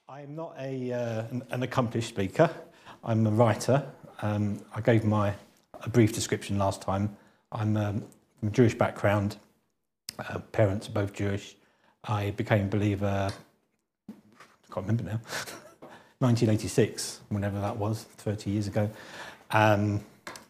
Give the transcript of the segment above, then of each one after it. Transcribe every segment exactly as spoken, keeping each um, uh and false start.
I'm not a uh, an, an accomplished speaker. I'm a writer. Um, I gave my a brief description last time. I'm um, from a Jewish background. Uh, parents are both Jewish. I became a believer, I can't remember now, nineteen eighty-six, whenever that was, thirty years ago. Um,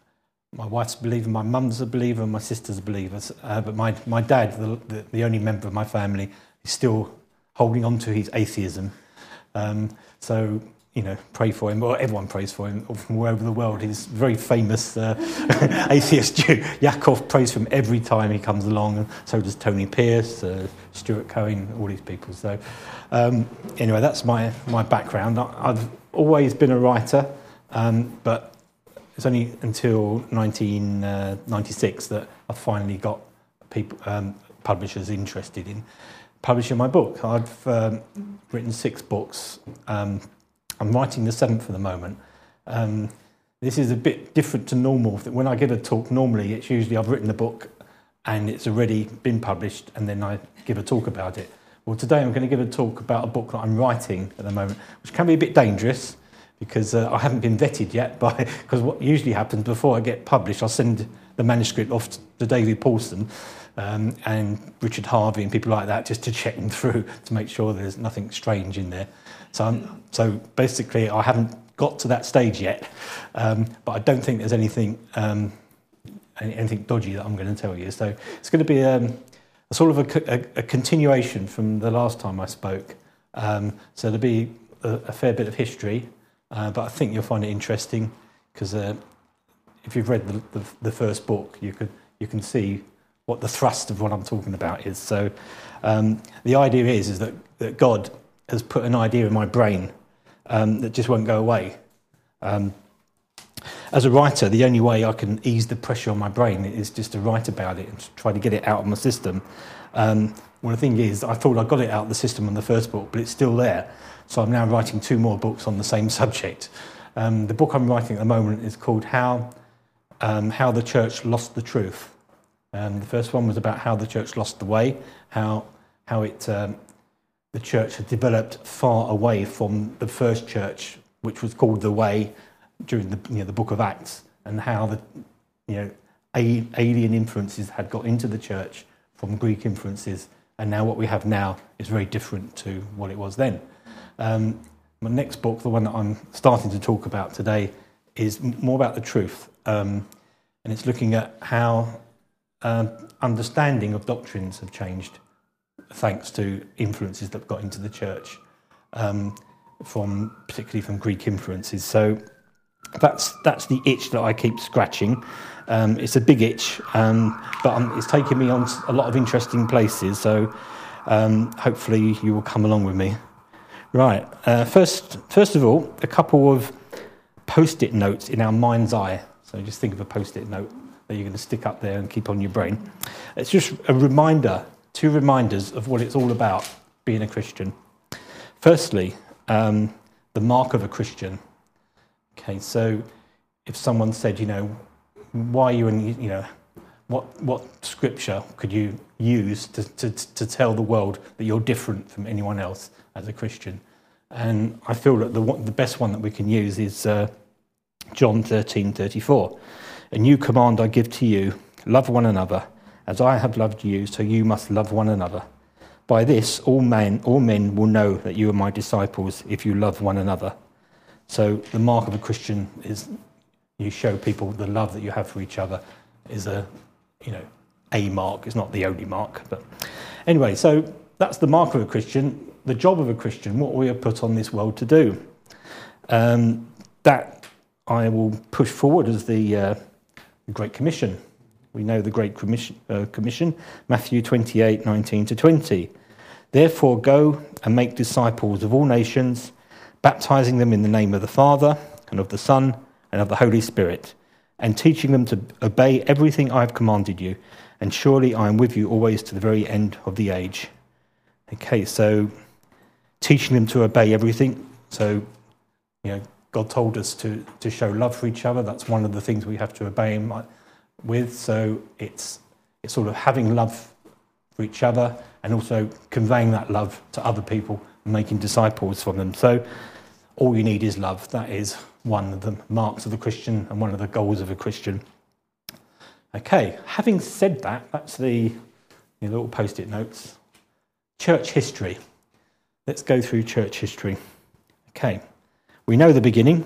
my wife's a believer, my mum's a believer, and my sister's a believer. Uh, but my, my dad, the, the, the only member of my family, is still holding on to his atheism. Um, so, you know, pray for him. Well, everyone prays for him from all over the world. He's a very famous uh, atheist Jew. Yaakov prays for him every time he comes along, and so does Tony Pierce, uh, Stuart Cohen, all these people. So, um, anyway, that's my, my background. I, I've always been a writer, um, but it's only until nineteen ninety-six that I finally got people, um, publishers interested in publishing my book. I've um, written six books. Um, I'm writing the seventh at the moment. Um, this is a bit different to normal. When I give a talk, normally it's usually I've written a book and it's already been published and then I give a talk about it. Well, today I'm going to give a talk about a book that I'm writing at the moment, which can be a bit dangerous because uh, I haven't been vetted yet by, because what usually happens before I get published, I'll send the manuscript off to David Paulson um, and Richard Harvey and people like that just to check them through to make sure there's nothing strange in there. So, I'm, so basically, I haven't got to that stage yet, um, but I don't think there's anything um, anything dodgy that I'm going to tell you. So it's going to be um, a sort of a, a, a continuation from the last time I spoke. Um, so there'll be a, a fair bit of history, uh, but I think you'll find it interesting because uh, if you've read the, the, the first book, you could you can see what the thrust of what I'm talking about is. So um, the idea is is that, that God has put an idea in my brain um, that just won't go away. Um, as a writer, the only way I can ease the pressure on my brain is just to write about it and to try to get it out of my system. Um, well, the thing is, I thought I got it out of the system on the first book, but it's still there. So I'm now writing two more books on the same subject. Um, the book I'm writing at the moment is called How um, How the Church Lost the Truth. Um, the first one was about how the church lost the way, how how it um, the church had developed far away from the first church, which was called the Way, during the you know the Book of Acts, and how the you know a, alien influences had got into the church from Greek influences, and now what we have now is very different to what it was then. Um, my next book, the one that I'm starting to talk about today, is more about the truth, um, and it's looking at how uh, understanding of doctrines have changed, thanks to influences that got into the church, um, from particularly from Greek influences. So that's that's the itch that I keep scratching. Um, it's a big itch, um, but um, it's taking me on a lot of interesting places. So um, hopefully you will come along with me. Right. Uh, first, first of all, a couple of post-it notes in our mind's eye. So just think of a post-it note that you're going to stick up there and keep on your brain. It's just a reminder. Two reminders of what it's all about, being a Christian. Firstly, um, the mark of a Christian. Okay, so if someone said, you know, why are you in, you know, what what scripture could you use to, to, to tell the world that you're different from anyone else as a Christian? And I feel that the the best one that we can use is uh, John thirteen thirty-four. A new command I give to you, love one another. As I have loved you, so you must love one another. By this, all men, all men will know that you are my disciples if you love one another. So the mark of a Christian is you show people the love that you have for each other is a, you know, a mark. It's not the only mark, but anyway. So that's the mark of a Christian. The job of a Christian, what we are put on this world to do. Um, that I will push forward as the uh, Great Commission. We know the Great Commission, uh, Commission, Matthew twenty-eight, nineteen to twenty. Therefore go and make disciples of all nations, baptizing them in the name of the Father and of the Son and of the Holy Spirit, and teaching them to obey everything I have commanded you. And surely I am with you always to the very end of the age. Okay, so teaching them to obey everything. So, you know, God told us to, to show love for each other. That's one of the things we have to obey Him with. So it's it's sort of having love for each other and also conveying that love to other people making disciples from them. So all you need is love. That is one of the marks of a Christian and one of the goals of a Christian. Okay, having said that, that's the you know, little post-it notes. Church history. Let's go through church history. Okay, we know the beginning.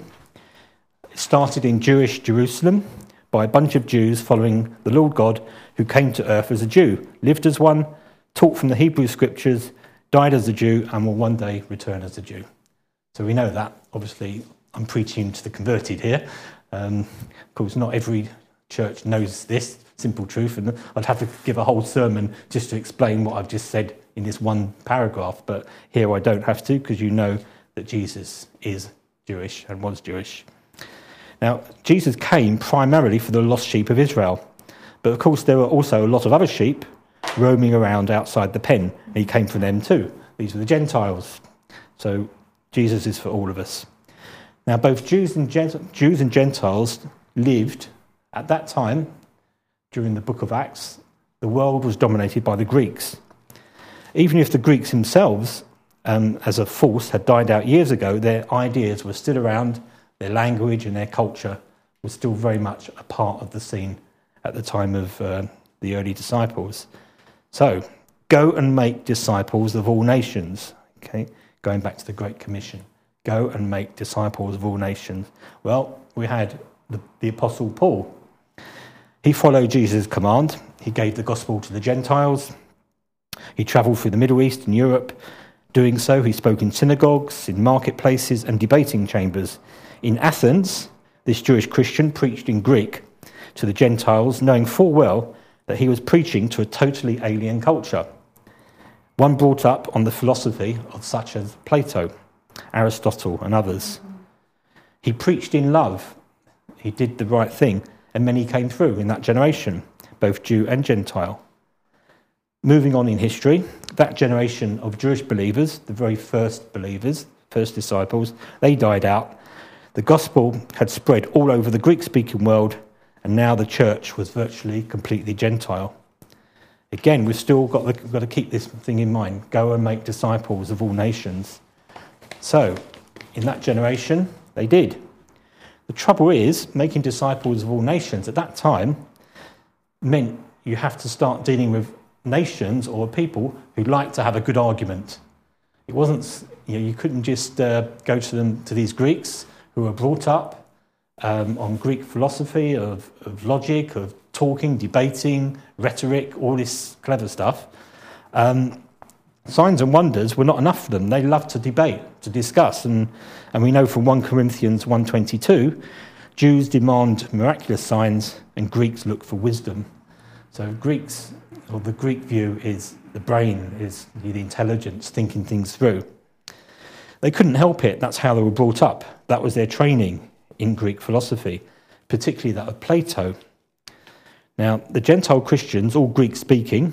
It started in Jewish Jerusalem by a bunch of Jews following the Lord God who came to earth as a Jew, lived as one, taught from the Hebrew scriptures, died as a Jew, and will one day return as a Jew. So we know that. Obviously, I'm preaching to the converted here. Um, of course, not every church knows this simple truth, and I'd have to give a whole sermon just to explain what I've just said in this one paragraph, but here I don't have to, because you know that Jesus is Jewish and was Jewish. Now, Jesus came primarily for the lost sheep of Israel, but of course there were also a lot of other sheep roaming around outside the pen, and he came for them too. These were the Gentiles. So Jesus is for all of us. Now, both Jews and Gent- Jews and Gentiles lived at that time. During the book of Acts, the world was dominated by the Greeks. Even if the Greeks themselves, um, as a force, had died out years ago, their ideas were still around, their language and their culture was still very much a part of the scene at the time of uh, the early disciples. So, go and make disciples of all nations. Okay, going back to the Great Commission. Go and make disciples of all nations. Well, we had the, the Apostle Paul. He followed Jesus' command. He gave the gospel to the Gentiles. He travelled through the Middle East and Europe. Doing so, he spoke in synagogues, in marketplaces and debating chambers. In Athens, this Jewish Christian preached in Greek to the Gentiles, knowing full well that he was preaching to a totally alien culture, one brought up on the philosophy of such as Plato, Aristotle and others. He preached in love. He did the right thing, and many came through in that generation, both Jew and Gentile. Moving on in history, that generation of Jewish believers, the very first believers, first disciples, they died out. The gospel had spread all over the Greek-speaking world, and now the church was virtually completely Gentile. Again, we've still got, the, got to keep this thing in mind. Go and make disciples of all nations. So, in that generation, they did. The trouble is, making disciples of all nations at that time meant you have to start dealing with nations or people who like to have a good argument. It wasn't, you know, you couldn't just uh, go to them, to these Greeks who were brought up um, on Greek philosophy of, of logic, of talking, debating, rhetoric, all this clever stuff. Um, signs and wonders were not enough for them. They loved to debate, to discuss, and, and we know from First Corinthians one twenty-two, Jews demand miraculous signs and Greeks look for wisdom. So Greeks, or the Greek view is the brain, is the intelligence, thinking things through. They couldn't help it. That's how they were brought up. That was their training in Greek philosophy, particularly that of Plato. Now, the Gentile Christians, all Greek-speaking,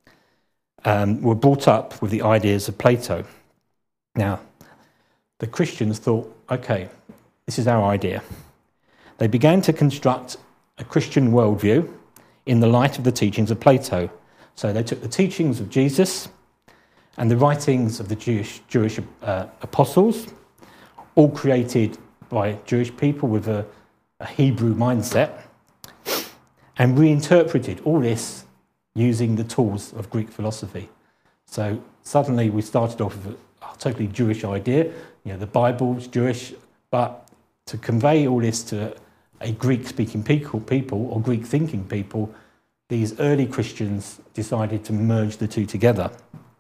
um, were brought up with the ideas of Plato. Now, the Christians thought, okay, this is our idea. They began to construct a Christian worldview in the light of the teachings of Plato. So they took the teachings of Jesus and the writings of the Jewish, Jewish uh, apostles, all created by Jewish people with a, a Hebrew mindset, and reinterpreted all this using the tools of Greek philosophy. So suddenly we started off with a totally Jewish idea. You know, the Bible's Jewish, but to convey all this to a Greek-speaking people, people or Greek-thinking people, these early Christians decided to merge the two together.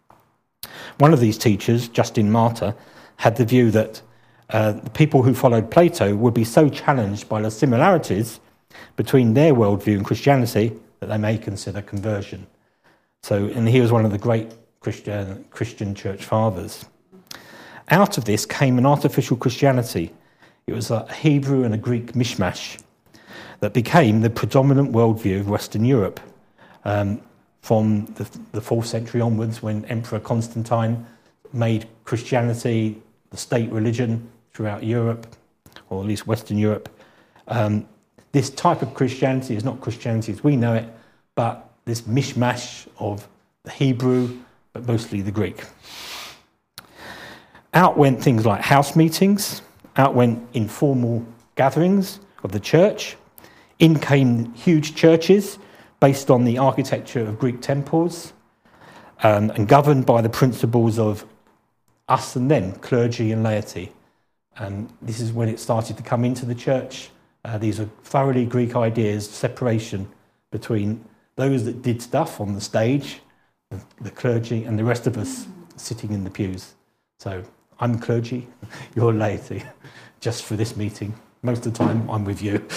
One of these teachers, Justin Martyr, had the view that uh, the people who followed Plato would be so challenged by the similarities between their worldview and Christianity that they may consider conversion. So, and he was one of the great Christian, Christian church fathers. Out of this came an artificial Christianity. It was a Hebrew and a Greek mishmash that became the predominant worldview of Western Europe um, from the, the fourth century onwards, when Emperor Constantine made Christianity the state religion throughout Europe, or at least Western Europe. Um, this type of Christianity is not Christianity as we know it, but this mishmash of the Hebrew, but mostly the Greek. Out went things like house meetings, out went informal gatherings of the church, in came huge churches based on the architecture of Greek temples um, and governed by the principles of us and them, clergy and laity. And this is when it started to come into the church. Uh, these are thoroughly Greek ideas, separation between those that did stuff on the stage, the, the clergy, and the rest of us sitting in the pews. So I'm clergy, you're laity, just for this meeting. Most of the time, I'm with you.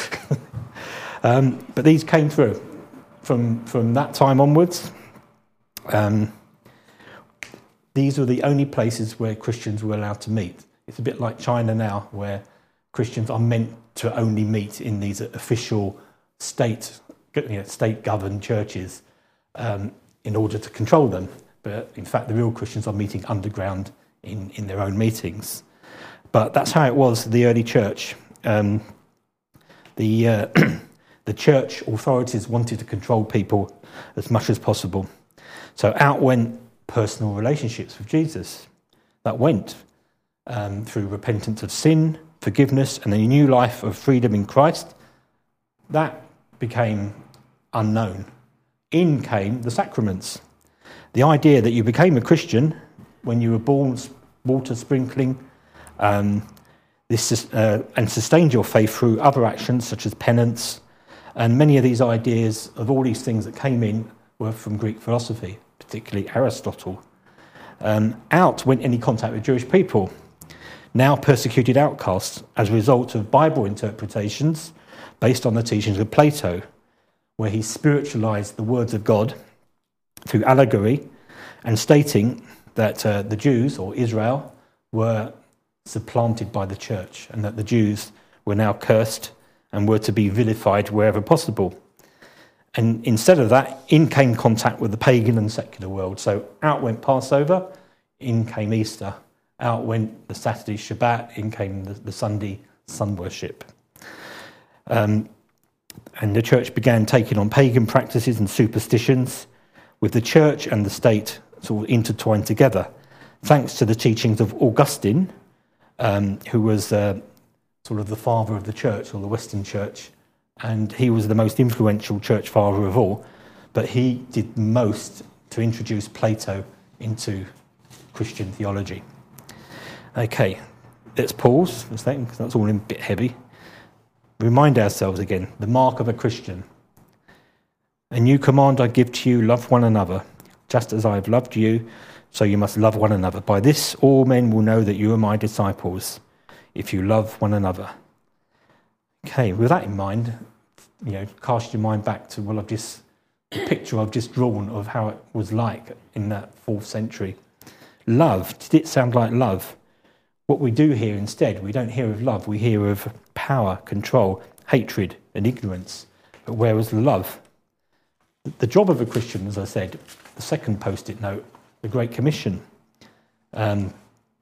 um, but these came through from from that time onwards. Um, these were the only places where Christians were allowed to meet. It's a bit like China now, where Christians are meant to only meet in these official state, you know, state-governed churches um, in order to control them. But in fact, the real Christians are meeting underground in, in their own meetings. But that's how it was, the early church. Um, the uh, the church authorities wanted to control people as much as possible. So out went personal relationships with Jesus. That went um, through repentance of sin, forgiveness, and a new life of freedom in Christ. That became unknown. In came the sacraments. The idea that you became a Christian when you were born, water sprinkling, um, this uh, and sustained your faith through other actions such as penance, and many of these ideas of all these things that came in were from Greek philosophy, particularly Aristotle. Um, out went any contact with Jewish people, now persecuted outcasts as a result of Bible interpretations based on the teachings of Plato, where he spiritualized the words of God through allegory and stating that uh, the Jews, or Israel, were supplanted by the church and that the Jews were now cursed and were to be vilified wherever possible. And instead of that, in came contact with the pagan and secular world. So out went Passover, in came Easter. Out went the Saturday Shabbat, in came the, the Sunday sun worship. Um, and the church began taking on pagan practices and superstitions, with the church and the state sort of intertwined together, thanks to the teachings of Augustine, um, who was uh, sort of the father of the church, or the Western church, and he was the most influential church father of all, but he did most to introduce Plato into Christian theology. Okay, let's pause for a second, because that's all a bit heavy. Remind ourselves again, the mark of a Christian. A new command I give to you, love one another. Just as I have loved you, so you must love one another. By this all men will know that you are my disciples, if you love one another. Okay, with that in mind, you know, cast your mind back to, well, I've just, the picture I've just drawn of how it was like in that fourth century. Love, did it sound like love? What we do here instead, we don't hear of love, we hear of power, control, hatred, and ignorance. But where was the love? The job of a Christian, as I said, the second post-it note, the Great Commission, um,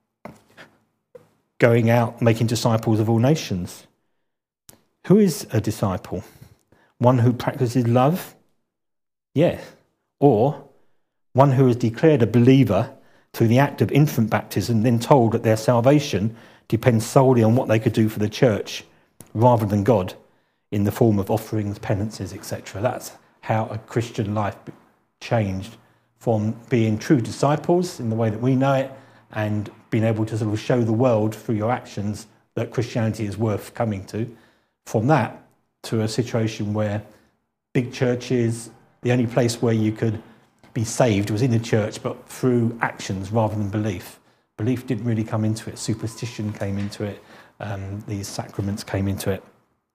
going out, making disciples of all nations. Who is a disciple? One who practices love? Yeah. Or one who is declared a believer through the act of infant baptism, then told that their salvation depends solely on what they could do for the church rather than God in the form of offerings, penances, et cetera. That's how a Christian life changed from being true disciples in the way that we know it and being able to sort of show the world through your actions that Christianity is worth coming to, from that to a situation where big churches, the only place where you could be saved was in the church, but through actions rather than belief. Belief didn't really come into it. Superstition came into it. Um, these sacraments came into it.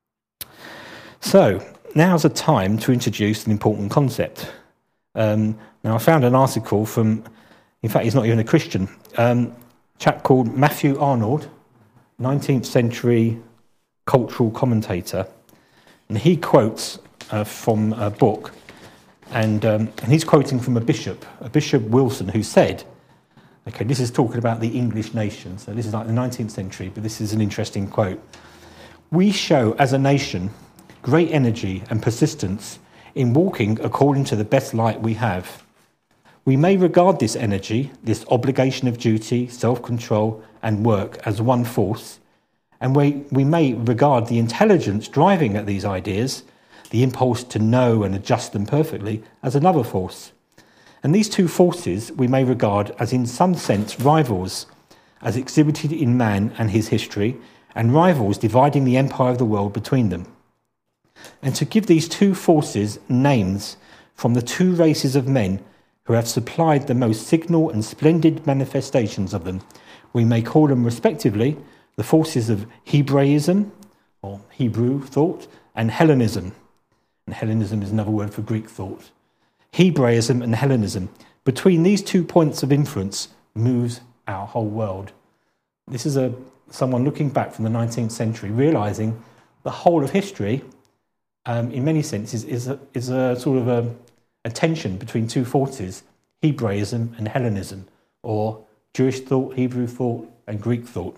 So now's a time to introduce an important concept. Um, now, I found an article from, in fact, he's not even a Christian, um, a chap called Matthew Arnold, nineteenth century cultural commentator, and he quotes uh, from a book, and, um, and he's quoting from a bishop, a Bishop Wilson, who said, okay, this is talking about the English nation, so this is like the nineteenth century, but this is an interesting quote. We show as a nation great energy and persistence in walking according to the best light we have. We may regard this energy, this obligation of duty, self-control and work as one force, and we, we may regard the intelligence driving at these ideas, the impulse to know and adjust them perfectly, as another force. And these two forces we may regard as in some sense rivals, as exhibited in man and his history, and rivals dividing the empire of the world between them. And to give these two forces names from the two races of men who have supplied the most signal and splendid manifestations of them, we may call them respectively the forces of Hebraism, or Hebrew thought, and Hellenism. And Hellenism is another word for Greek thought. Hebraism and Hellenism. Between these two points of influence moves our whole world. This is a someone looking back from the nineteenth century, realising the whole of history, um, in many senses, is a, is a sort of a, a tension between two forces, Hebraism and Hellenism, or Jewish thought, Hebrew thought, and Greek thought.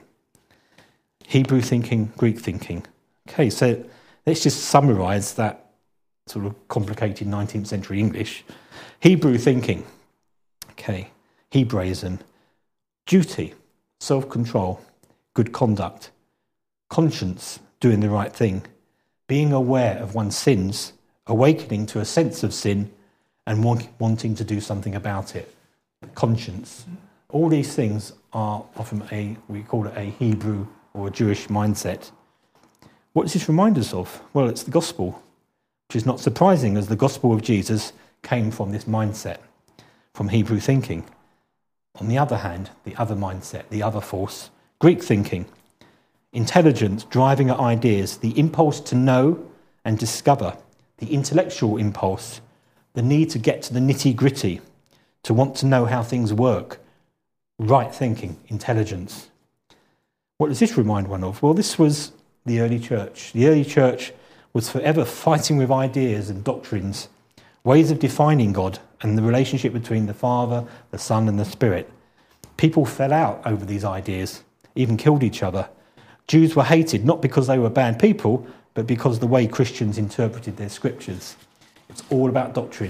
Hebrew thinking, Greek thinking. Okay, so let's just summarise that sort of complicated nineteenth century English. Hebrew thinking, okay, Hebraism, duty, self-control, good conduct, conscience, doing the right thing, being aware of one's sins, awakening to a sense of sin, and want, wanting to do something about it. Conscience. All these things are often a, we call it a Hebrew or a Jewish mindset. What does this remind us of? Well, it's the gospel, which is not surprising, as the gospel of Jesus came from this mindset, from Hebrew thinking. On the other hand, the other mindset, the other force, Greek thinking, intelligence driving at ideas, the impulse to know and discover, the intellectual impulse, the need to get to the nitty-gritty, to want to know how things work, right thinking, intelligence. What does this remind one of? Well, this was the early church. The early church was forever fighting with ideas and doctrines, ways of defining God and the relationship between the Father, the Son and the Spirit. People fell out over these ideas, even killed each other. Jews were hated not because they were bad people, but because the way Christians interpreted their scriptures. It's all about doctrine.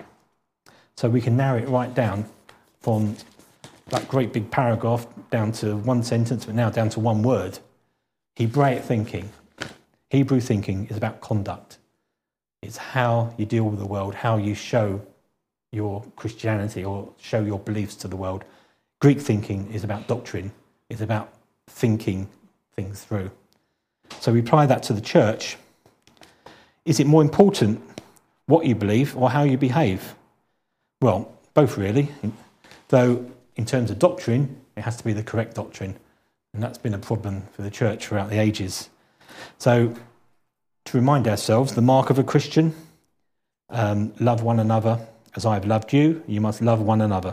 So we can narrow it right down from that great big paragraph down to one sentence, but now down to one word. Hebraic thinking. Hebrew thinking is about conduct. It's how you deal with the world, how you show your Christianity or show your beliefs to the world. Greek thinking is about doctrine. It's about thinking things through. So we apply that to the church. Is it more important what you believe or how you behave? Well, both really. Though in terms of doctrine, it has to be the correct doctrine. And that's been a problem for the church throughout the ages. So to remind ourselves, the mark of a Christian, um, love one another as I have loved you, you must love one another.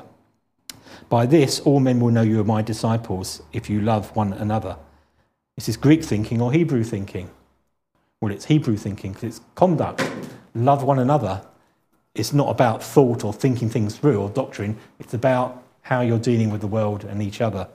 By this, all men will know you are my disciples, if you love one another. Is this Greek thinking or Hebrew thinking? Well, it's Hebrew thinking because it's conduct. Love one another. It's not about thought or thinking things through or doctrine. It's about how you're dealing with the world and each other.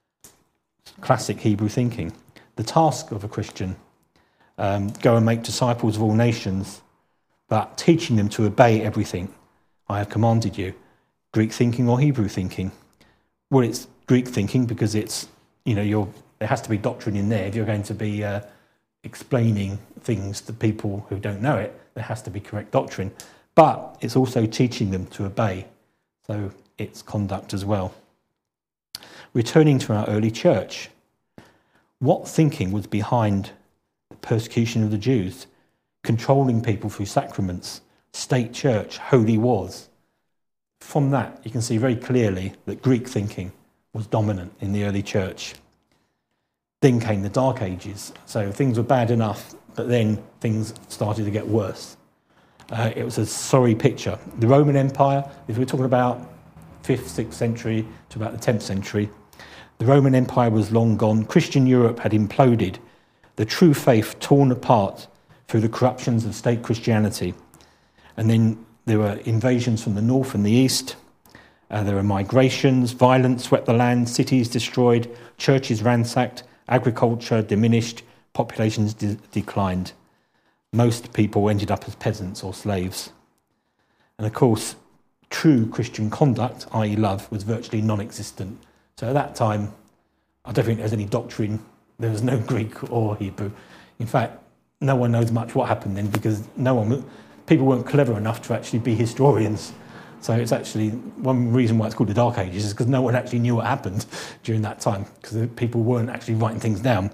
Classic Hebrew thinking. The task of a Christian, um, go and make disciples of all nations, but teaching them to obey everything I have commanded you. Greek thinking or Hebrew thinking? Well, it's Greek thinking because it's, you know, you're, there has to be doctrine in there. If you're going to be uh, explaining things to people who don't know it, there has to be correct doctrine. But it's also teaching them to obey. So it's conduct as well. Returning to our early church, what thinking was behind the persecution of the Jews, controlling people through sacraments, state church, holy wars? From that, you can see very clearly that Greek thinking was dominant in the early church. Then came the Dark Ages. So things were bad enough, but then things started to get worse. Uh, it was a sorry picture. The Roman Empire, if we're talking about fifth, sixth century to about the tenth century, the Roman Empire was long gone. Christian Europe had imploded. The true faith torn apart through the corruptions of state Christianity. And then there were invasions from the north and the east. Uh, there were migrations, violence swept the land, cities destroyed, churches ransacked, agriculture diminished, populations de- declined. Most people ended up as peasants or slaves. And of course, true Christian conduct, that is love, was virtually non-existent. So at that time, I don't think there was any doctrine. There was no Greek or Hebrew. In fact, no one knows much what happened then, because no one, people weren't clever enough to actually be historians. So it's actually one reason why it's called the Dark Ages is because no one actually knew what happened during that time, because people weren't actually writing things down.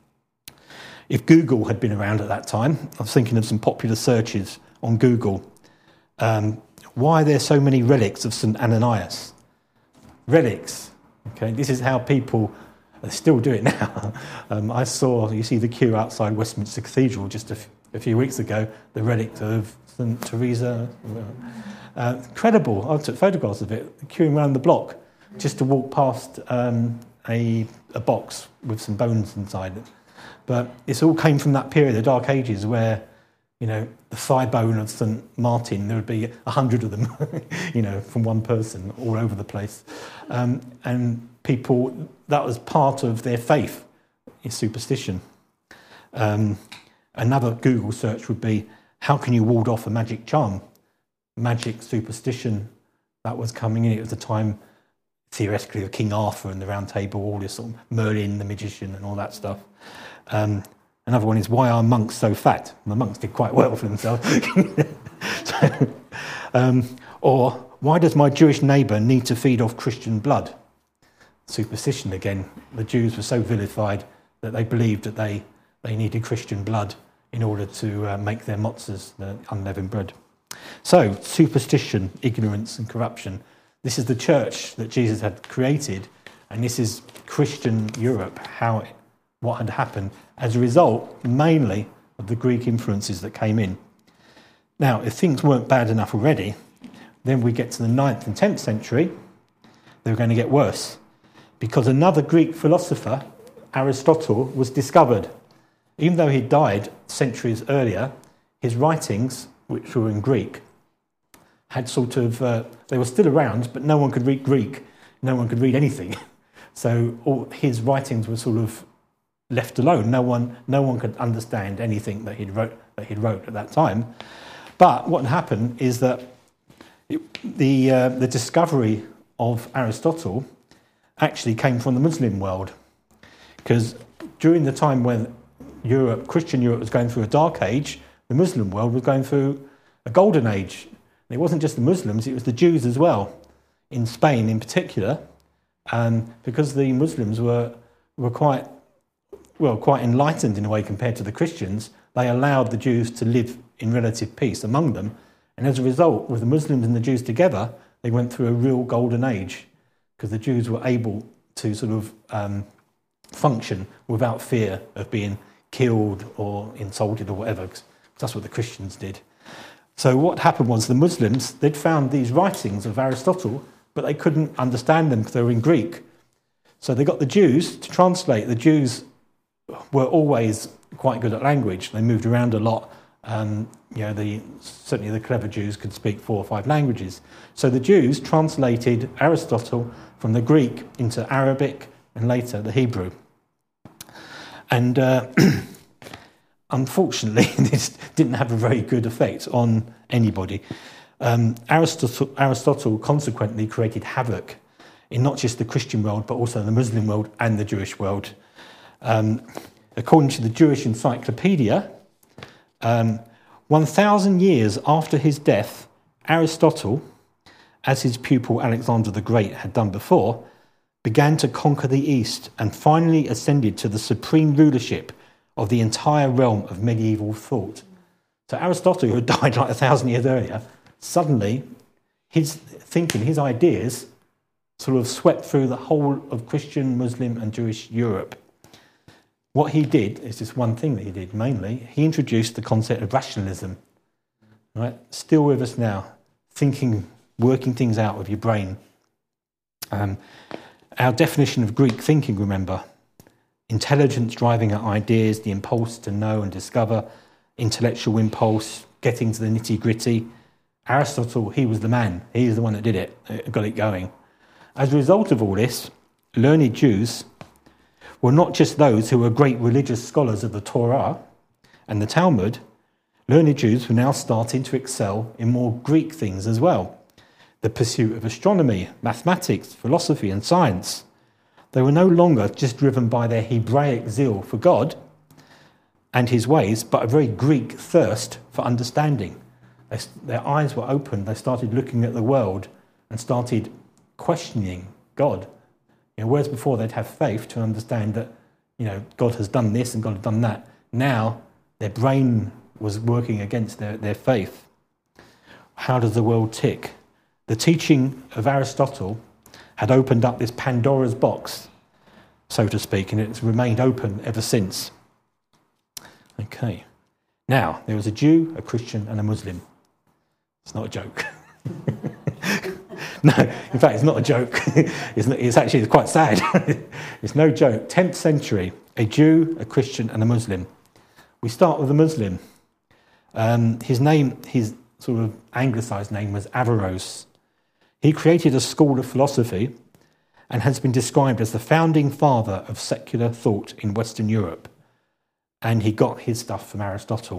If Google had been around at that time, I was thinking of some popular searches on Google. Um, why are there so many relics of Saint Ananias? Relics. Okay, this is how people still do it now. um, I saw, you see the queue outside Westminster Cathedral just a, f- a few weeks ago, the relic of Saint Teresa. Uh, incredible. I took photographs of it, queuing around the block just to walk past um, a, a box with some bones inside it. But this all came from that period, the Dark Ages, where, you know, the thigh bone of Saint Martin, there would be a hundred of them, you know, from one person all over the place. Um, and people, that was part of their faith, is superstition. Um, another Google search would be, how can you ward off a magic charm? Magic, superstition, that was coming in. It was the time, theoretically, of King Arthur and the Round Table, all this sort of Merlin, the magician, and all that stuff. Um, another one is, why are monks so fat? And the monks did quite well for themselves. so, um, or, why does my Jewish neighbour need to feed off Christian blood? Superstition again. The Jews were so vilified that they believed that they, they needed Christian blood in order to uh, make their matzahs, the unleavened bread. So, superstition, ignorance and corruption. This is the church that Jesus had created, and this is Christian Europe, how it, what had happened as a result, mainly, of the Greek influences that came in. Now, if things weren't bad enough already, then we get to the ninth and tenth century, they were going to get worse, because another Greek philosopher, Aristotle, was discovered. Even though he died centuries earlier, his writings, which were in Greek, had sort of, uh, they were still around, but no one could read Greek, no one could read anything. So all his writings were sort of left alone. No one, no one could understand anything that he wrote, that he wrote at that time. But what happened is that it, the uh, the discovery of Aristotle actually came from the Muslim world, because during the time when Europe, Christian Europe, was going through a dark age, the Muslim world was going through a golden age. And it wasn't just the Muslims, it was the Jews as well, in Spain in particular, um, because the Muslims were were quite, well, quite enlightened in a way compared to the Christians. They allowed the Jews to live in relative peace among them. And as a result, with the Muslims and the Jews together, they went through a real golden age, because the Jews were able to sort of um, function without fear of being killed or insulted or whatever. That's what the Christians did. So what happened was the Muslims, they'd found these writings of Aristotle, but they couldn't understand them because they were in Greek. So they got the Jews to translate. The Jews were always quite good at language. They moved around a lot. Um, you know, the, certainly the clever Jews could speak four or five languages. So the Jews translated Aristotle from the Greek into Arabic and later the Hebrew. And uh, unfortunately, this didn't have a very good effect on anybody. Um, Aristotle, Aristotle consequently created havoc in not just the Christian world, but also the Muslim world and the Jewish world. Um, according to the Jewish Encyclopedia, um, one thousand years after his death, Aristotle, as his pupil Alexander the Great had done before, began to conquer the East and finally ascended to the supreme rulership of the entire realm of medieval thought. So Aristotle, who had died like a thousand years earlier, suddenly his thinking, his ideas, sort of swept through the whole of Christian, Muslim and Jewish Europe. What he did is just one thing that he did mainly. He introduced the concept of rationalism, right? Still with us now, thinking, working things out with your brain. Um, our definition of Greek thinking, remember, intelligence driving at ideas, the impulse to know and discover, intellectual impulse, getting to the nitty-gritty. Aristotle, he was the man. He was the one that did it, got it going. As a result of all this, learned Jews were not just those who were great religious scholars of the Torah and the Talmud. Learned Jews were now starting to excel in more Greek things as well. the pursuit of astronomy, mathematics, philosophy and science. They were no longer just driven by their Hebraic zeal for God and his ways, but a very Greek thirst for understanding. They, their eyes were opened, they started looking at the world and started questioning God. You know, whereas before they'd have faith to understand that, you know, God has done this and God has done that. Now their brain was working against their, their faith. How does the world tick? The teaching of Aristotle had opened up this Pandora's box, so to speak, and it's remained open ever since. Okay. Now, there was a Jew, a Christian, and a Muslim. It's not a joke. No, in fact, it's not a joke. It's, not, it's actually quite sad. It's no joke. tenth century, a Jew, a Christian, and a Muslim. We start with a Muslim. Um, his name, his sort of anglicised name was Averroes. He created a school of philosophy and has been described as the founding father of secular thought in Western Europe. And he got his stuff from Aristotle.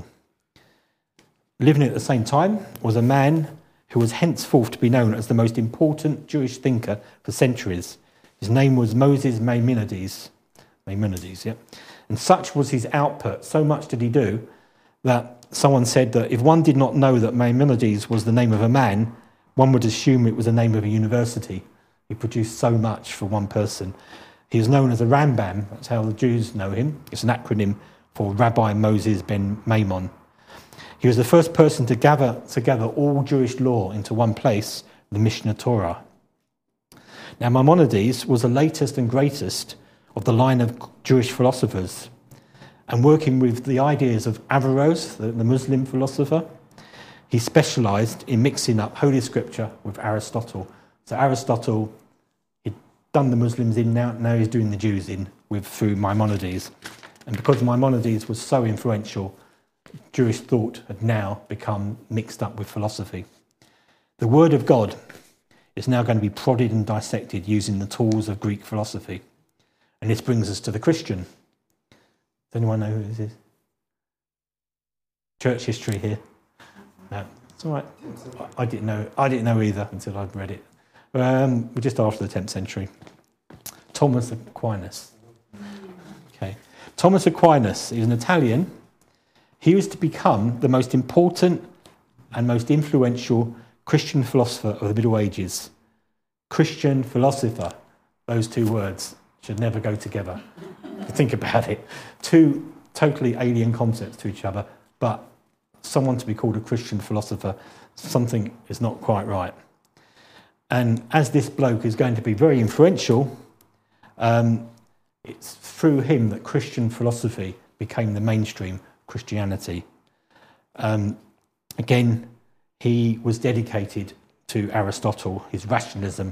Living at the same time was a man who was henceforth to be known as the most important Jewish thinker for centuries. His name was Moses Maimonides. Maimonides, yeah. And such was his output, so much did he do, that someone said that if one did not know that Maimonides was the name of a man, one would assume it was the name of a university. He produced so much for one person. He is known as a Rambam, that's how the Jews know him. It's an acronym for Rabbi Moses ben Maimon. He was the first person to gather together all Jewish law into one place, the Mishnah Torah. Now, Maimonides was the latest and greatest of the line of Jewish philosophers, and working with the ideas of Averroes, the, the Muslim philosopher, he specialised in mixing up Holy Scripture with Aristotle. So Aristotle, he'd done the Muslims in, now, now he's doing the Jews in with through Maimonides. And because Maimonides was so influential, Jewish thought had now become mixed up with philosophy. The Word of God is now going to be prodded and dissected using the tools of Greek philosophy. And this brings us to the Christian. Does anyone know who this is? Church history here? No, it's all right. I didn't know. I didn't know either until I'd read it. Um, we're just after the tenth century. Thomas Aquinas. Okay, Thomas Aquinas. He was an Italian. He was to become the most important and most influential Christian philosopher of the Middle Ages. Christian philosopher. Those two words should never go together. Think about it. Two totally alien concepts to each other, but someone to be called a Christian philosopher, something is not quite right. And as this bloke is going to be very influential, um, it's through him that Christian philosophy became the mainstream Christianity. Um, again, he was dedicated to Aristotle, his rationalism,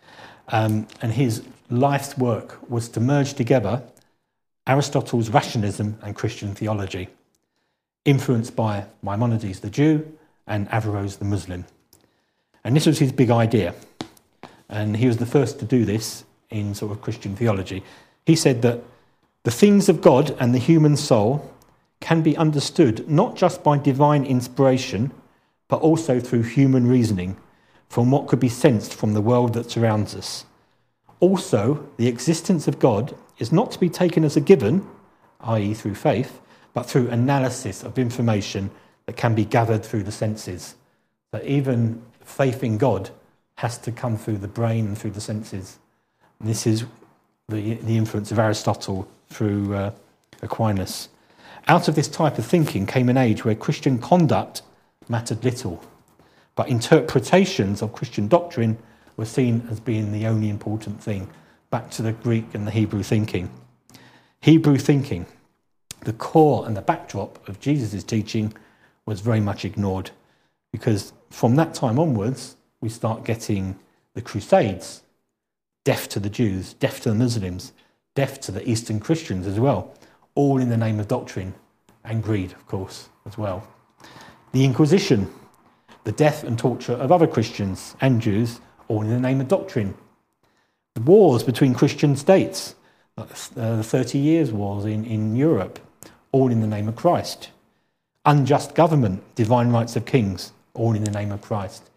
um, and his life's work was to merge together Aristotle's rationalism and Christian theology, influenced by Maimonides the Jew and Averroes the Muslim. And this was his big idea. And he was the first to do this in sort of Christian theology. He said that the things of God and the human soul can be understood not just by divine inspiration, but also through human reasoning, from what could be sensed from the world that surrounds us. Also, the existence of God is not to be taken as a given, that is through faith, but through analysis of information that can be gathered through the senses. That even faith in God has to come through the brain and through the senses. And this is the, the influence of Aristotle through uh, Aquinas. Out of this type of thinking came an age where Christian conduct mattered little, but interpretations of Christian doctrine were seen as being the only important thing, back to the Greek and the Hebrew thinking. Hebrew thinking, the core and the backdrop of Jesus' teaching, was very much ignored, because from that time onwards, we start getting the Crusades, deaf to the Jews, deaf to the Muslims, deaf to the Eastern Christians as well, all in the name of doctrine and greed, of course, as well. The Inquisition, the death and torture of other Christians and Jews, all in the name of doctrine. The wars between Christian states, uh, the Thirty Years' Wars in, in Europe, all in the name of Christ. Unjust government, divine rights of kings, all in the name of Christ.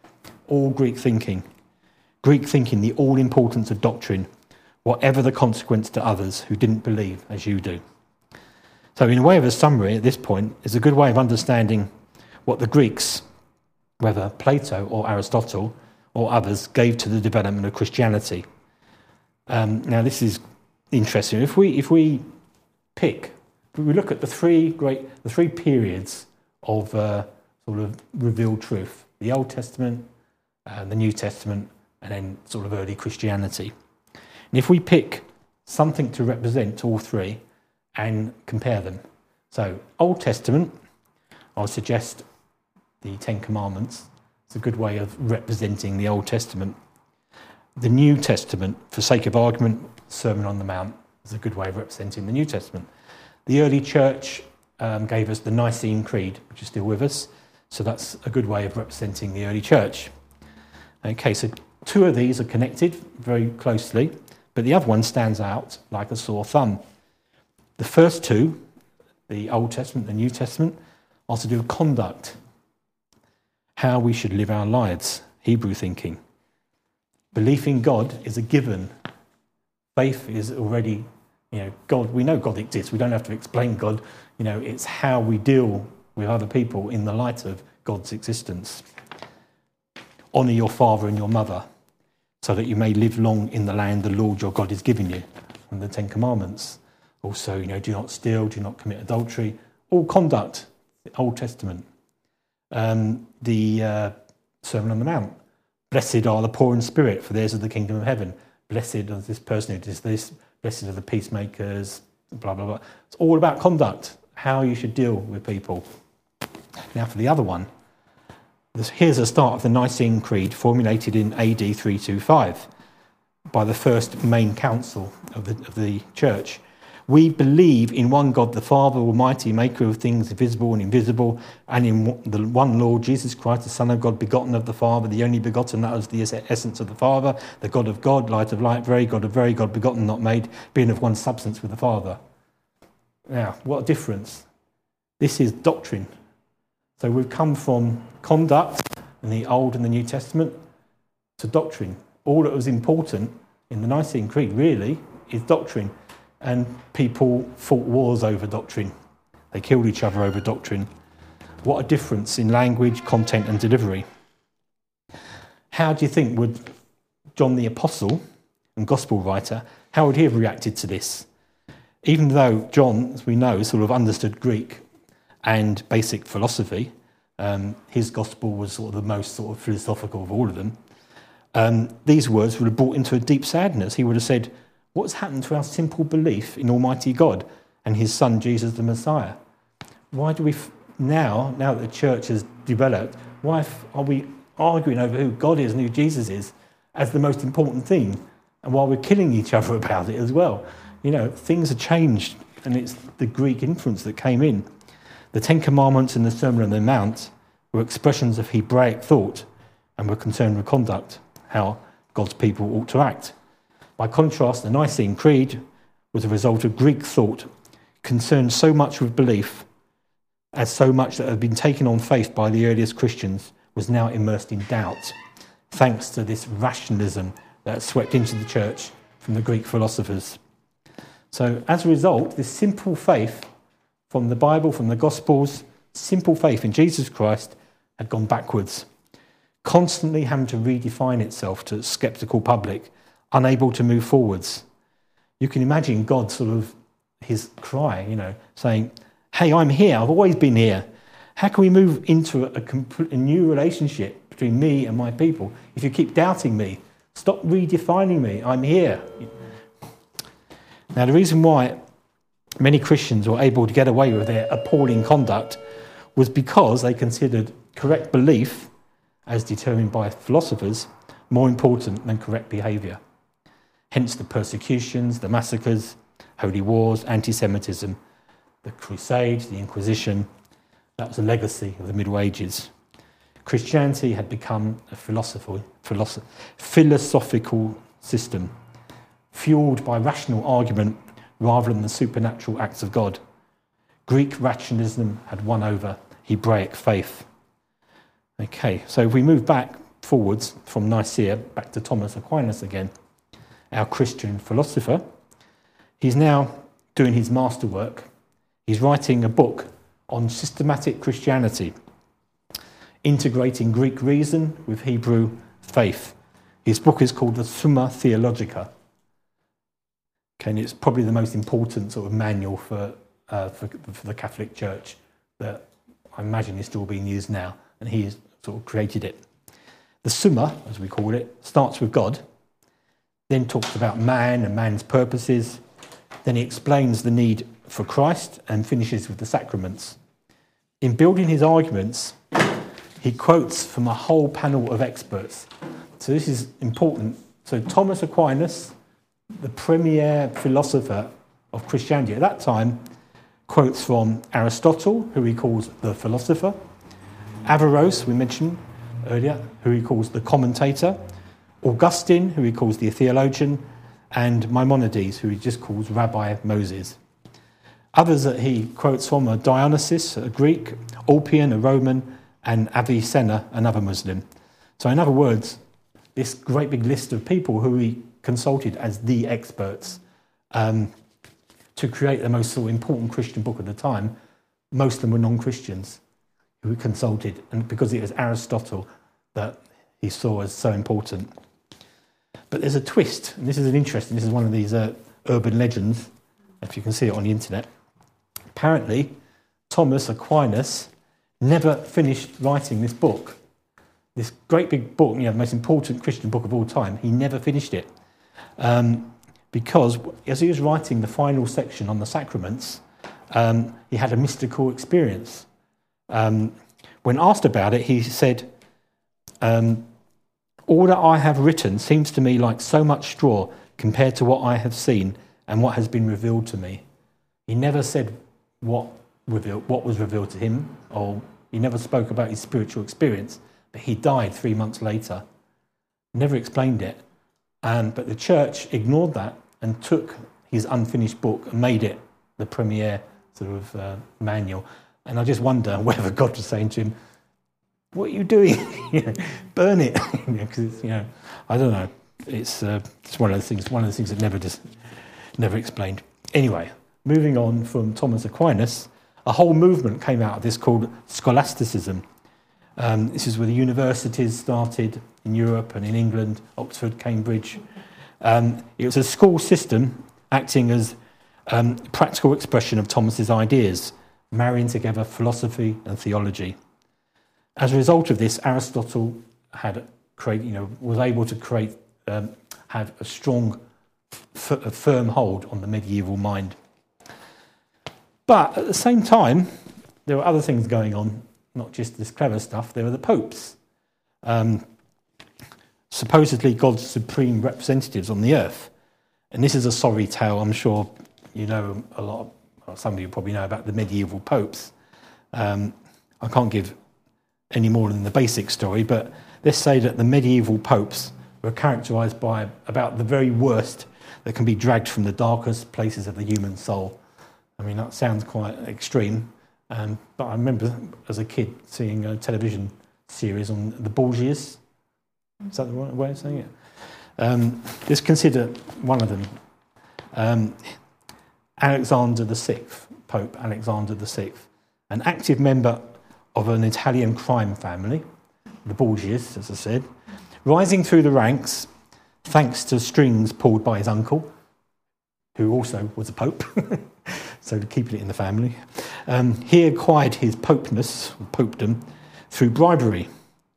all Greek thinking. Greek thinking, the all-importance of doctrine, whatever the consequence to others who didn't believe as you do. So in a way of a summary at this point, is a good way of understanding what the Greeks, whether Plato or Aristotle or others, gave to the development of Christianity. Um, now this is interesting. If we if we pick, if we look at the three great, the three periods of uh, sort of revealed truth: the Old Testament, uh, the New Testament, and then sort of early Christianity. And if we pick something to represent all three and compare them, so Old Testament, I would suggest the Ten Commandments. It's a good way of representing the Old Testament. The New Testament, for sake of argument, Sermon on the Mount is a good way of representing the New Testament. The early church um, gave us the Nicene Creed, which is still with us, so that's a good way of representing the early church. Okay, so two of these are connected very closely, but the other one stands out like a sore thumb. The first two, the Old Testament, the New Testament, are to do with conduct, how we should live our lives, Hebrew thinking. Belief in God is a given. Faith is already, you know, God, we know God exists. We don't have to explain God. You know, it's how we deal with other people in the light of God's existence. Honour your father and your mother so that you may live long in the land the Lord your God is giving you. And the Ten Commandments. Also, you know, do not steal, do not commit adultery. All conduct, the Old Testament. Um, the uh, Sermon on the Mount. Blessed are the poor in spirit, for theirs is the kingdom of heaven. Blessed is this person who does this. Blessed are the peacemakers, blah, blah, blah. It's all about conduct, how you should deal with people. Now for the other one. This, here's the start of the Nicene Creed, formulated in A D three twenty-five by the first main council of the, of the church. We believe in one God, the Father Almighty, maker of things visible and invisible, and in the one Lord, Jesus Christ, the Son of God, begotten of the Father, the only begotten, that is the essence of the Father, the God of God, light of light, very God of very God, begotten, not made, being of one substance with the Father. Now, what a difference. This is doctrine. So we've come from conduct in the Old and the New Testament to doctrine. All that was important in the Nicene Creed, really, is doctrine. And people fought wars over doctrine. They killed each other over doctrine. What a difference in language, content and delivery. How do you think would John the Apostle and Gospel writer, how would he have reacted to this? Even though John, as we know, sort of understood Greek and basic philosophy, um, his Gospel was sort of the most sort of philosophical of all of them, um, these words would have brought into a deep sadness. He would have said, what's happened to our simple belief in Almighty God and his Son, Jesus the Messiah? Why do we f- now, now that the church has developed, why f- are we arguing over who God is and who Jesus is as the most important thing? And while we're killing each other about it as well. You know, things have changed, and it's the Greek influence that came in. The Ten Commandments and the Sermon on the Mount were expressions of Hebraic thought and were concerned with conduct, how God's people ought to act. By contrast, the Nicene Creed was a result of Greek thought, concerned so much with belief, as so much that had been taken on faith by the earliest Christians was now immersed in doubt, thanks to this rationalism that swept into the church from the Greek philosophers. So as a result, this simple faith from the Bible, from the Gospels, simple faith in Jesus Christ had gone backwards, constantly having to redefine itself to a sceptical public, unable to move forwards. You can imagine God sort of, his cry, you know, saying, hey, I'm here, I've always been here. How can we move into a, a, complete, a new relationship between me and my people if you keep doubting me? Stop redefining me, I'm here. Now, the reason why many Christians were able to get away with their appalling conduct was because they considered correct belief, as determined by philosophers, more important than correct behaviour. Hence the persecutions, the massacres, holy wars, anti-Semitism, the Crusades, the Inquisition. That was a legacy of the Middle Ages. Christianity had become a philosophical, philosoph- philosophical system, fueled by rational argument rather than the supernatural acts of God. Greek rationalism had won over Hebraic faith. Okay, so if we move back forwards from Nicaea back to Thomas Aquinas again, our Christian philosopher. He's now doing his masterwork. He's writing a book on systematic Christianity, integrating Greek reason with Hebrew faith. His book is called the Summa Theologica. Okay, and it's probably the most important sort of manual for, uh, for, for the Catholic Church that I imagine is still being used now, and he has sort of created it. The Summa, as we call it, starts with God, then talks about man and man's purposes, then he explains the need for Christ and finishes with the sacraments. In building his arguments, he quotes from a whole panel of experts. So this is important. So Thomas Aquinas, the premier philosopher of Christianity at that time, quotes from Aristotle, who he calls the philosopher, Averroes, we mentioned earlier, who he calls the commentator, Augustine, who he calls the theologian, and Maimonides, who he just calls Rabbi Moses. Others that he quotes from are Dionysius, a Greek, Ulpian, a Roman, and Avicenna, another Muslim. So in other words, this great big list of people who he consulted as the experts um, to create the most sort of important Christian book of the time, most of them were non-Christians who he consulted, and because it was Aristotle that he saw as so important. But there's a twist, and this is an interesting, this is one of these uh, urban legends, if you can see it on the internet. Apparently, Thomas Aquinas never finished writing this book. This great big book, you know, the most important Christian book of all time, he never finished it. Um, because as he was writing the final section on the sacraments, um, he had a mystical experience. Um, when asked about it, he said, um, all that I have written seems to me like so much straw compared to what I have seen and what has been revealed to me. He never said what, revealed, what was revealed to him, or he never spoke about his spiritual experience, but he died three months later. Never explained it. Um, but the church ignored that and took his unfinished book and made it the premier sort of uh, manual. And I just wonder whether God was saying to him, what are you doing? you know, burn it. Because you know, you know, I don't know. It's uh, it's one of the things. One of the things that never just never explained. Anyway, moving on from Thomas Aquinas, a whole movement came out of this called scholasticism. Um, this is where the universities started in Europe and in England, Oxford, Cambridge. Um, it was a school system acting as um, practical expression of Thomas's ideas, marrying together philosophy and theology. As a result of this, Aristotle had create, you know, was able to create, um, have a strong, f- a firm hold on the medieval mind. But at the same time, there were other things going on, not just this clever stuff. There were the popes, um, supposedly God's supreme representatives on the earth. And this is a sorry tale. I'm sure you know a lot. Of, well, some of you probably know about the medieval popes. Um, I can't give any more than the basic story, but let's say that the medieval popes were characterised by about the very worst that can be dragged from the darkest places of the human soul. I mean, that sounds quite extreme, um, but I remember as a kid seeing a television series on the Borgias. Is that the right way of saying it? Um, just consider one of them, um, Alexander the Sixth, Pope Alexander the Sixth, an active member of an Italian crime family, the Borgias, as I said, rising through the ranks thanks to strings pulled by his uncle, who also was a pope, so keeping it in the family. Um, he acquired his popeness, or popedom, through bribery.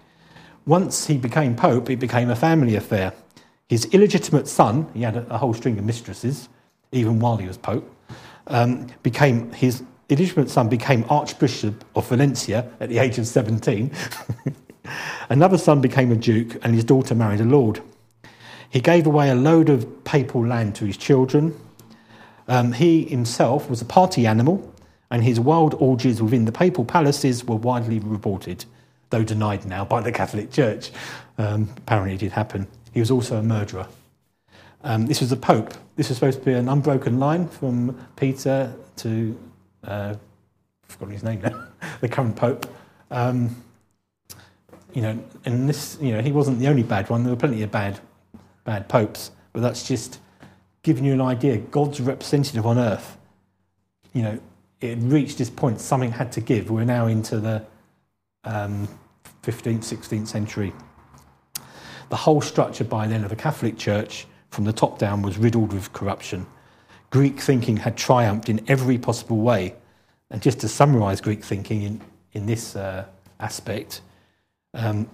Once he became pope, it became a family affair. His illegitimate son, he had a, a whole string of mistresses, even while he was pope, um, became his illegitimate son became Archbishop of Valencia at the age of seventeen. Another son became a duke, and his daughter married a lord. He gave away a load of papal land to his children. Um, he himself was a party animal, and his wild orgies within the papal palaces were widely reported, though denied now by the Catholic Church. Um, apparently it did happen. He was also a murderer. Um, this was the Pope. This was supposed to be an unbroken line from Peter to, uh, I've forgotten his name now, the current Pope. Um, you know, and this, you know, he wasn't the only bad one. There were plenty of bad, bad popes, but that's just giving you an idea. God's representative on earth, you know, it had reached this point. Something had to give. We're now into the um, fifteenth, sixteenth century. The whole structure by then of the Catholic Church, from the top down, was riddled with corruption. Greek thinking had triumphed in every possible way. And just to summarise Greek thinking in, in this uh, aspect, um,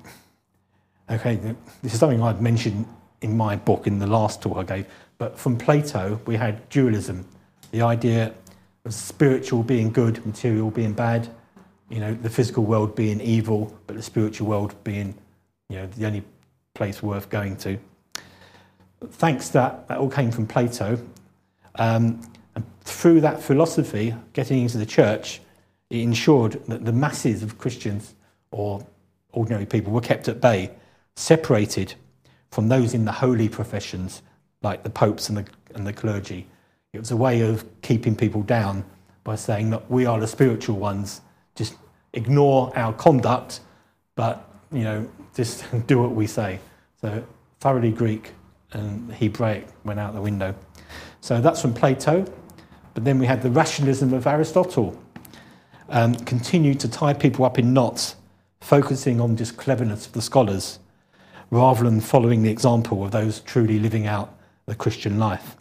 okay, this is something I've mentioned in my book, in the last talk I gave, but from Plato we had dualism, the idea of spiritual being good, material being bad, you know, the physical world being evil, but the spiritual world being, you know, the only place worth going to. Thanks to that, that all came from Plato. Um, and through that philosophy, getting into the church, it ensured that the masses of Christians or ordinary people were kept at bay, separated from those in the holy professions, like the popes and the, and the clergy. It was a way of keeping people down by saying that we are the spiritual ones, just ignore our conduct, but, you know, just do what we say. So thoroughly Greek and Hebraic went out the window. So that's from Plato. But then we had the rationalism of Aristotle, um, continued to tie people up in knots, focusing on just cleverness of the scholars, rather than following the example of those truly living out the Christian life.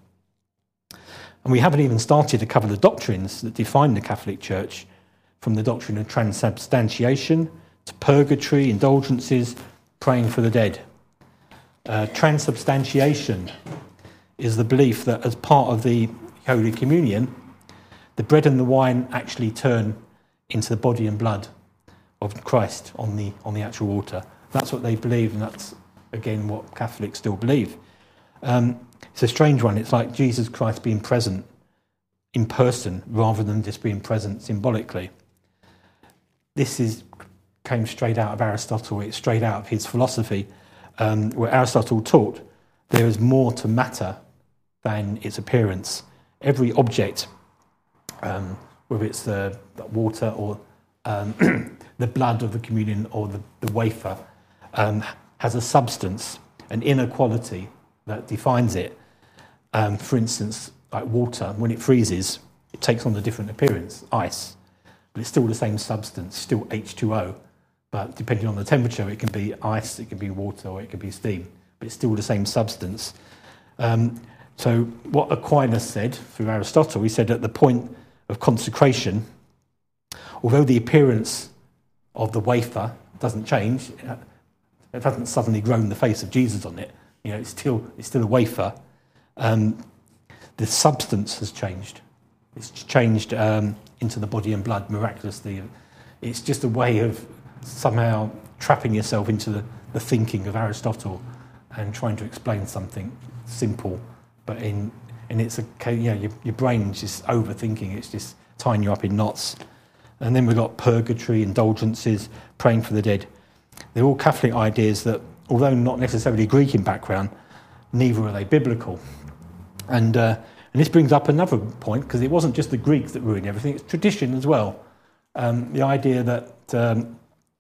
And we haven't even started to cover the doctrines that define the Catholic Church, from the doctrine of transubstantiation to purgatory, indulgences, praying for the dead. Uh, transubstantiation is the belief that as part of the Holy Communion, the bread and the wine actually turn into the body and blood of Christ on the on the actual altar. That's what they believe, and that's, again, what Catholics still believe. Um, it's a strange one. It's like Jesus Christ being present in person rather than just being present symbolically. This is came straight out of Aristotle. It's straight out of his philosophy, um, where Aristotle taught there is more to matter than its appearance. Every object, um, whether it's the, the water or um, the blood of the communion or the, the wafer, um, has a substance, an inner quality that defines it. Um, for instance, like water, when it freezes, it takes on a different appearance, ice, but it's still the same substance, still H two O. But depending on the temperature, it can be ice, it can be water, or it can be steam, but it's still the same substance. Um, So what Aquinas said through Aristotle, he said at the point of consecration, although the appearance of the wafer doesn't change, it hasn't suddenly grown the face of Jesus on it. You know, it's still it's still a wafer. Um, the substance has changed. It's changed um, into the body and blood miraculously. It's just a way of somehow trapping yourself into the, the thinking of Aristotle and trying to explain something simple. But in and it's a you know your, your brain's just overthinking. It's just tying you up in knots. And then we've got purgatory, indulgences, praying for the dead. They're all Catholic ideas that, although not necessarily Greek in background, neither are they biblical. And uh, and this brings up another point, because it wasn't just the Greeks that ruined everything; it's tradition as well. Um, the idea that, um,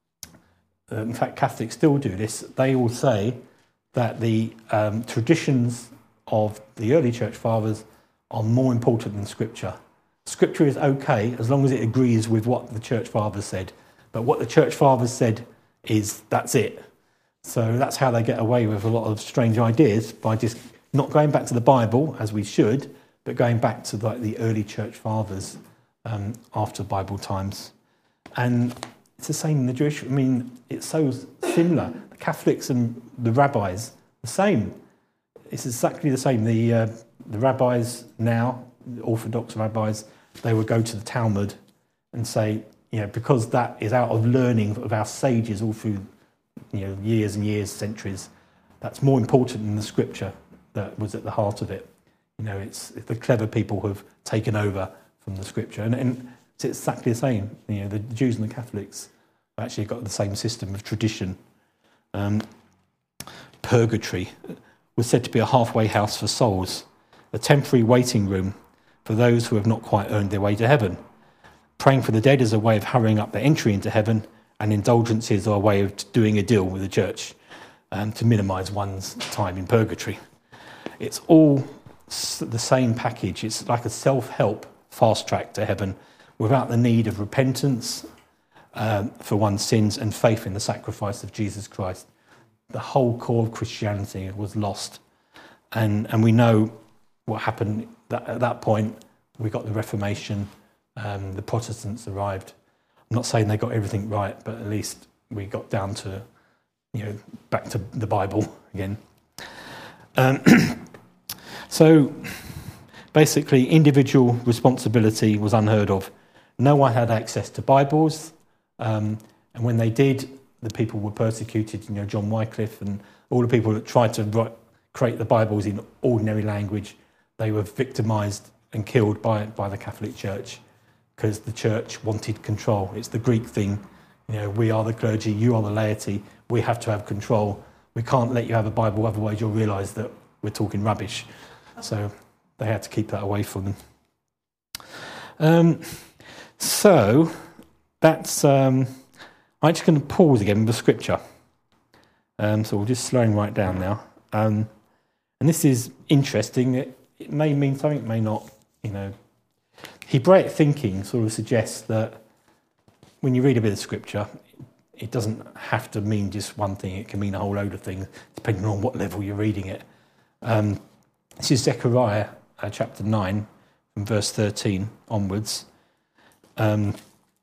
uh, in fact, Catholics still do this. They all say that the um, traditions of the early church fathers are more important than Scripture. Scripture is okay as long as it agrees with what the church fathers said, but what the church fathers said is that's it. So that's how they get away with a lot of strange ideas, by just not going back to the Bible as we should, but going back to like the early church fathers um, after Bible times. And it's the same in the Jewish. I mean, it's so similar. The Catholics and the rabbis, the same. It's exactly the same. The uh, the rabbis now, the Orthodox rabbis, they would go to the Talmud and say, you know, because that is out of learning of our sages all through, you know, years and years, centuries, that's more important than the Scripture that was at the heart of it. You know, it's the clever people who have taken over from the Scripture, and, and it's exactly the same. You know, the Jews and the Catholics have actually got the same system of tradition. Um, purgatory was said to be a halfway house for souls, a temporary waiting room for those who have not quite earned their way to heaven. Praying for the dead is a way of hurrying up their entry into heaven and indulgences are a way of doing a deal with the church um, to minimise one's time in purgatory. It's all the same package. It's like a self-help fast track to heaven without the need of repentance um, for one's sins and faith in the sacrifice of Jesus Christ. The whole core of Christianity was lost. And and we know what happened that, at that point. We got the Reformation, um, the Protestants arrived. I'm not saying they got everything right, but at least we got down to, you know, back to the Bible again. Um, so basically, individual responsibility was unheard of. No one had access to Bibles, um, and when they did, the people were persecuted. You know, John Wycliffe and all the people that tried to write, create the Bibles in ordinary language, they were victimised and killed by by the Catholic Church because the Church wanted control. It's the Greek thing. You know, we are the clergy, you are the laity. We have to have control. We can't let you have a Bible, otherwise you'll realise that we're talking rubbish. So they had to keep that away from them. Um, so that's. Um, I'm just going to pause again with the scripture. Um, so we're just slowing right down now. Um, and this is interesting. It, it may mean something, it may not. You know, Hebraic thinking sort of suggests that when you read a bit of scripture, it doesn't have to mean just one thing. It can mean a whole load of things, depending on what level you're reading it. Um, this is Zechariah uh, chapter nine, from verse thirteen onwards. Um,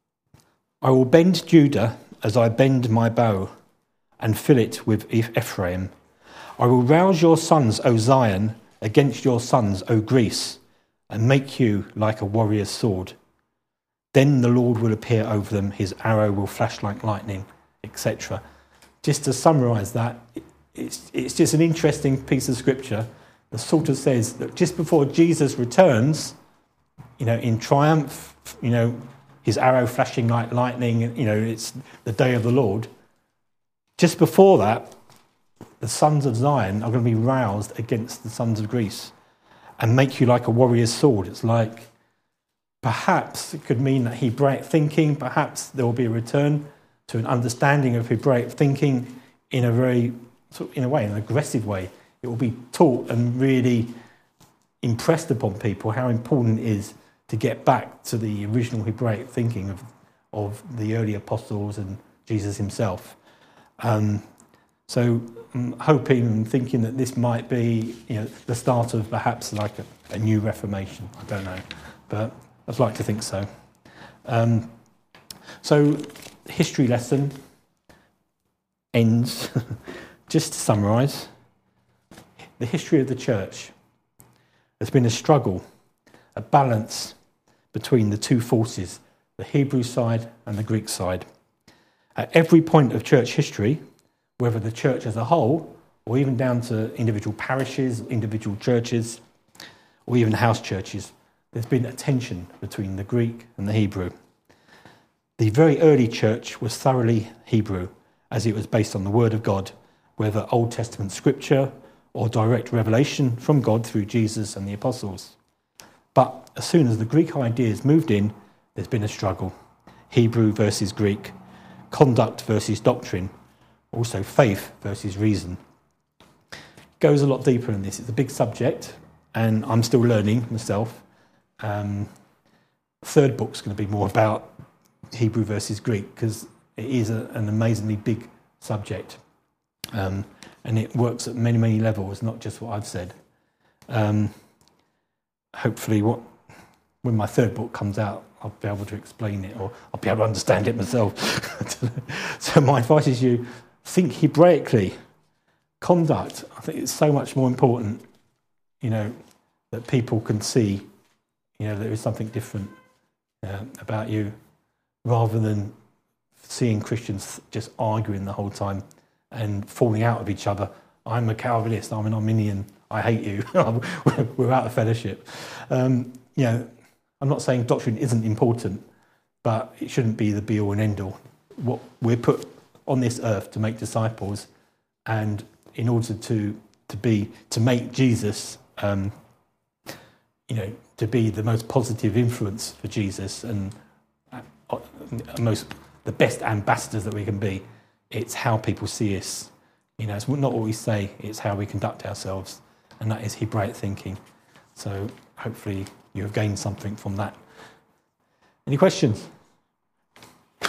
I will bend Judah as I bend my bow, and fill it with Ephraim. I will rouse your sons, O Zion, against your sons, O Greece, and make you like a warrior's sword. Then the Lord will appear over them, his arrow will flash like lightning, et cetera. Just to summarise that, it's, it's just an interesting piece of scripture that sort of says that just before Jesus returns, you know, in triumph, you know, his arrow flashing like lightning, you know, it's the day of the Lord. Just before that, the sons of Zion are going to be roused against the sons of Greece and make you like a warrior's sword. It's like, perhaps it could mean that Hebraic thinking, perhaps there will be a return to an understanding of Hebraic thinking in a very, in a way, in an aggressive way. It will be taught and really impressed upon people how important it is to get back to the original Hebraic thinking of, of the early apostles and Jesus himself. Um, so I'm hoping and thinking that this might be, you know, the start of perhaps like a, a new Reformation. I don't know, but I'd like to think so. Um, so history lesson ends. Just to summarise, the history of the church has been a struggle, a balance between the two forces, the Hebrew side and the Greek side. At every point of church history, whether the church as a whole, or even down to individual parishes, individual churches, or even house churches, there's been a tension between the Greek and the Hebrew. The very early church was thoroughly Hebrew, as it was based on the Word of God, whether Old Testament scripture or direct revelation from God through Jesus and the apostles. But as soon as the Greek ideas moved in, there's been a struggle. Hebrew versus Greek, conduct versus doctrine, also faith versus reason. It goes a lot deeper than this. It's a big subject, and I'm still learning myself. Um, third book's going to be more about Hebrew versus Greek, because it is a, an amazingly big subject. Um, and it works at many, many levels, not just what I've said. Um, hopefully, what when my third book comes out, I'll be able to explain it, or I'll be able to understand it myself. So my advice is you think Hebraically. Conduct, I think it's so much more important, you know, that people can see, you know, there is something different uh, about you, rather than seeing Christians just arguing the whole time and falling out of each other. I'm a Calvinist, I'm an Arminian, I hate you, we're out of fellowship. Um, you know, I'm not saying doctrine isn't important, but it shouldn't be the be-all and end-all. What we're put on this earth to make disciples, and in order to to be to make Jesus, um, you know, to be the most positive influence for Jesus and a most the best ambassadors that we can be. It's how people see us. You know, it's not what we say, it's how we conduct ourselves. And that is Hebraic thinking. So hopefully you have gained something from that. Any questions? Uh,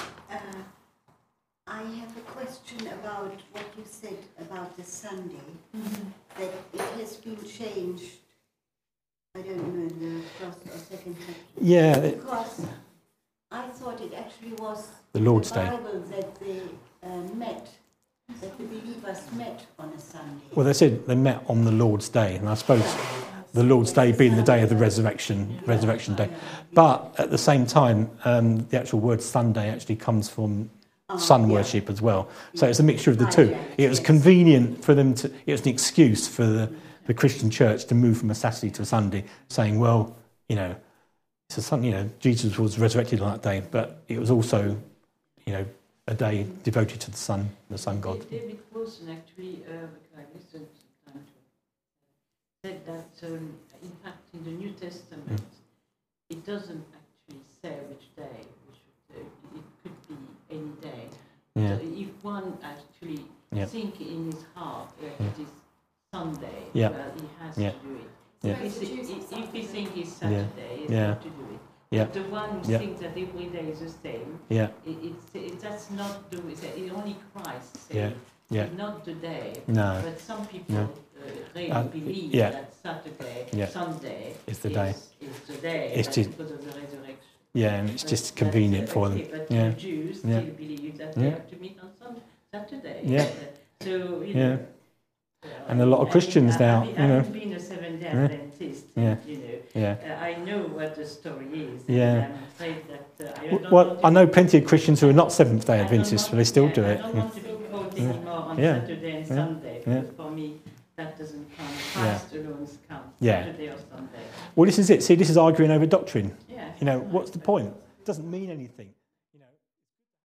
I have a question about what you said about the Sunday, mm-hmm. that it has been changed. I don't know the first or second chapter. Yeah. Because I thought it actually was the Lord's the Day. Bible that they uh, met, that the believers met on a Sunday. Well, they said they met on the Lord's Day, and I suppose the Lord's Day being the day of the resurrection, resurrection day. But at the same time, um, the actual word Sunday actually comes from Oh, sun yeah. worship as well. So it's a mixture of the Ah, two. yeah, It was yes. convenient for them to, it was an excuse for the, the Christian church to move from a Saturday to a Sunday, saying, well, you know, it's a Sunday, you know, Jesus was resurrected on that day, but it was also, you know, a day devoted to the sun, the sun god. David Wilson actually, uh, I listened to time to said that um, in fact in the New Testament mm. it doesn't actually say which day we should do. It could be any day. Yeah. So if one actually yeah. think in his heart that yeah. it is Sunday, yeah. well, he has yeah. to do it. Yeah. If, if, if he thinks it's Saturday, yeah. he's yeah. got to do it. Yeah. But the one who yeah. thinks that every day is the same, yeah. it, it's, it, that's not the way. It's only Christ saying, yeah. yeah. not the day. No. But some people no. uh, really uh, believe yeah. that Saturday, yeah. Sunday is the is, day. Is the day it's just, because of the resurrection. Yeah, and it's but just convenient uh, for okay, them. But yeah. the Jews yeah. still believe that yeah. they have to meet on Sunday, Saturday. Yeah. Uh, so, you yeah. know. Uh, and a lot of Christians I, now, I, you I know. haven't been a Seventh-day Adventist, yeah. you know. Yeah. Uh, I know what the story is. Yeah. And I'm afraid that uh, I don't well, want I know be, plenty of Christians who are not Seventh-day I Adventists, want, but they still yeah, do it. I don't yeah. want to be called yeah. anymore on yeah. Saturday and yeah. Sunday, yeah. because for me that doesn't count. Christ yeah. alone counts, yeah. Saturday or Sunday. Well, this is it. See, this is arguing over doctrine. Yeah. You know, what's the point? It doesn't mean anything.